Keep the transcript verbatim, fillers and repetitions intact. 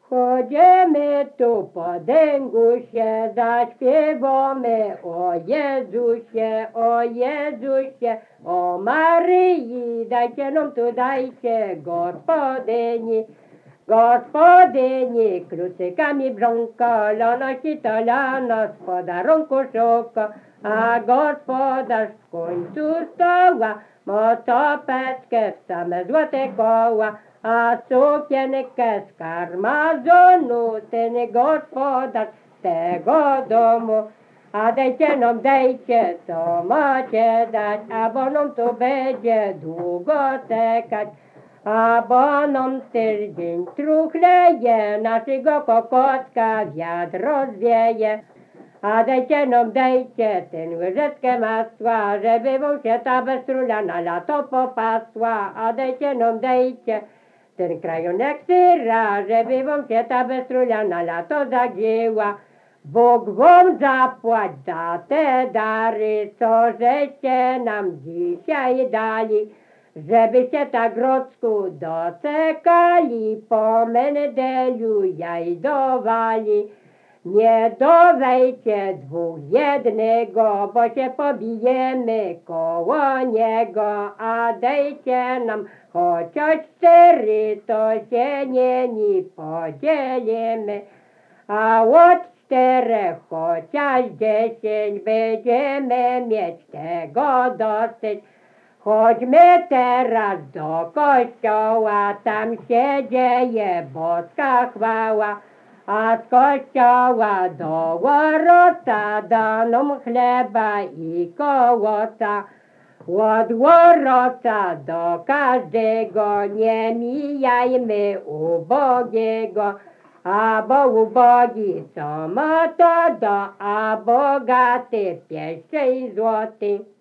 Chodzimy tu po dęgusie, zaśpiewamy o Jezusie, o Jezusie, o Maryi, dajcie nam tu, dajcie, gospodyni. Gospodyni, kluczykami brzonka, lanosi to lano, z podarunku szuka, a gospodarz w końcu stoła, ma topeczkę w same złote koła, a sukienkę z karmazonu, ten gospodarz tego domu. A dajcie nam, dajcie, co macie dać, a bo nam tu będzie długo czekać. A bo nam tydzień truchleje, naszego kokotka wiatr rozwieje. A dajcie nam, dajcie tę łyżeczkę masła, żeby wam się ta bestrula na lato popasła. A dajcie nam, dajcie ten krajonek syra, żeby wam się ta bestrula na lato zagięła. Bóg wam zapłać za te dary, co żeście nam dzisiaj dali. Żebyście tak grodzku doczekali, po menedelu jajdowali. Nie dowejcie dwóch jednego, bo się pobijemy koło niego, a dejcie nam chociaż cztery, to się nieni podzielimy. A od czterech chociaż dziesięć będziemy mieć tego dosyć. Chodźmy teraz do kościoła, tam się dzieje boska chwała. A z kościoła do łoroca dano chleba i kołoca. Od łoroca do każdego nie mijajmy ubogiego. A bo ubogi co ma to do, a bogaty pieszczej złoty.